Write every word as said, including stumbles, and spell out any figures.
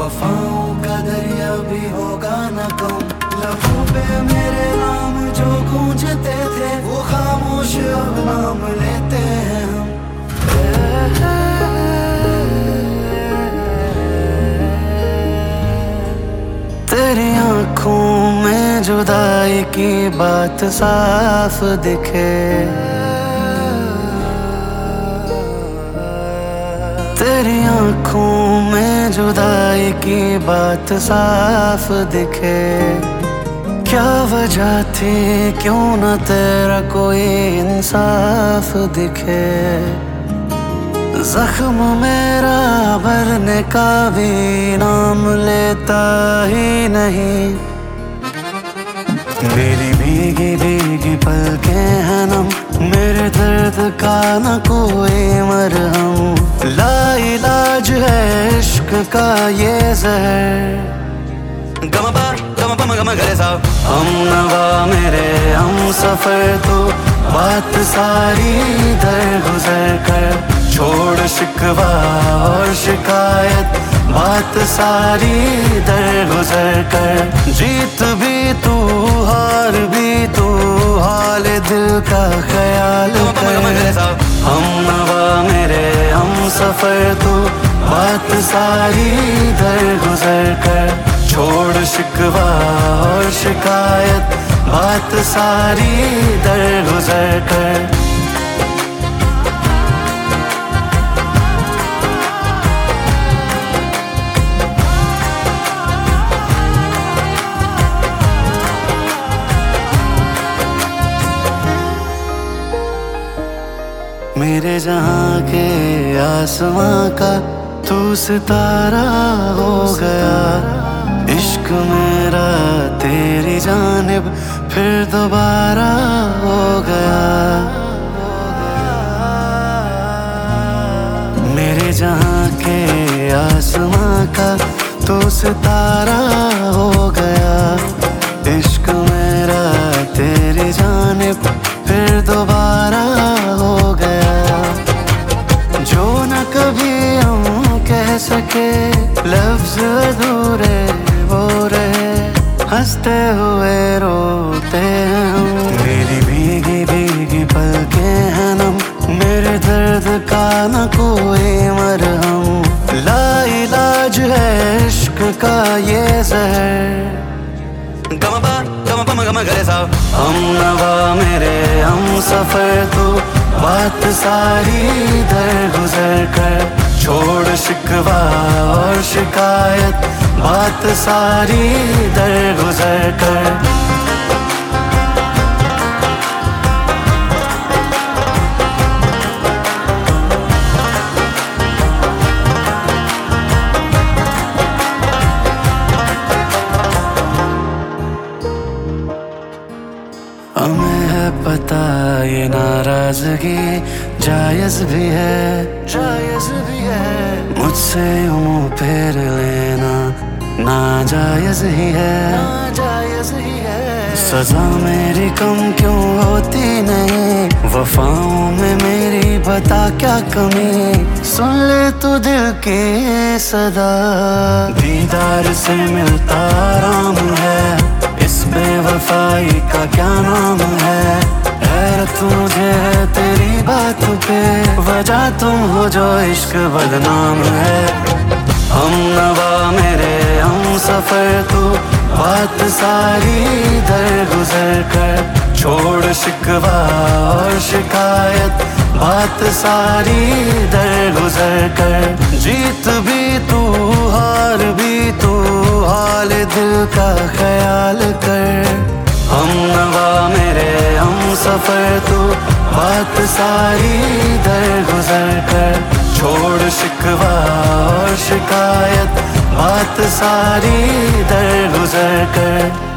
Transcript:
वफाओं का दरिया भी होगा न कम। लबों पे मेरे नाम जो गूंजते थे वो खामोश अब नाम लेते हैं हम। तेरी आँखों में जुदाई की बात साफ दिखे, तेरी आँखों में जुदाई की बात साफ दिखे। क्या वजह थी क्यों न तेरा कोई इंसाफ दिखे। जख्म मेरा भरने का भी नाम लेता ही नहीं। मेरी भीगी भीगी पलकें हैं नम, मेरे दर्द का न कोई मरहम। लाइलाज है इश्क का ये जहर। गमपा गमपा गम गरे सा हम नवा मेरे हम सफर तो बात सारी दर गुजर कर। छोड़ शिकवा और शिकायत बात सारी दर गुजर कर। जीत भी तू हार भी तू हाल दिल का ख्याल कर। हम नवा मेरे हम सफर तो बात सारी दर गुजर कर। छोड़ शिकवा और शिकायत बात सारी दर गुजर कर। मेरे जहाँ के आसमां का तू सितारा हो गया। इश्क मेरा तेरी जानिब फिर दोबारा हो गया। मेरे जहाँ के आसमां का तू सितारा हो गया। इश्क मेरा तेरी जानिब फिर दोबारा हो गया। जो न कभी हम कह सके लफ्ज अधूरे वो रहे, हंसते हुए रोते हैं हम। मेरी भीगी भीगी पलकें हैं नम, मेरे दर्द का न कोई मरहम। लाइलाज है इश्क का ये जहर। गमपा गमपा गम गरे सा हम नवा मेरे हम सफर तो बात सारी दर गुजर कर। छोड़ शिकवा और शिकायत बात सारी दर गुजर कर। हमें है पता ये नाराजगी जायज भी है, जायज भी है। मुझसे मुँह फेर लेना नाजायज ही है, नाजायज ही है। सजा मेरी कम क्यों होती नहीं, वफाओं में मेरी बता क्या कमी। सुन ले तू दिल की सदा, दीदार से मिलता आराम है। इस बेवफाई का क्या नाम है। हैरत मुझे है तेरी बात पे, वजह तुम हो जो इश्क बदनाम है। हम नवा मेरे हम सफर तू बात सारी दर गुजर कर। छोड़ शिकवा और शिकायत बात सारी दर गुजर कर। जीत भी तू हार भी तू हाल दिल का ख्याल कर। हम नवा मेरे हम सफर तू बात सारी दर गुजर कर। छोड़ शिकवा और शिकायत बात सारी दर गुजर कर।